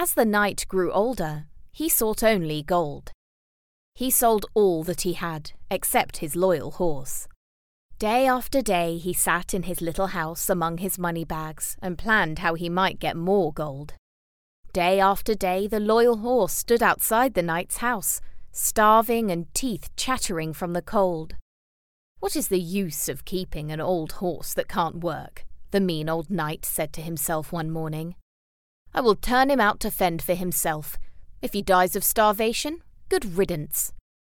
As the knight grew older, he sought only gold. He sold all that he had, except his loyal horse. Day after day he sat in his little house among his money bags and planned how he might get more gold. Day after day the loyal horse stood outside the knight's house, starving and teeth chattering from the cold. "What is the use of keeping an old horse that can't work?" the mean old knight said to himself one morning. "I will turn him out to fend for himself. If he dies of starvation, good riddance."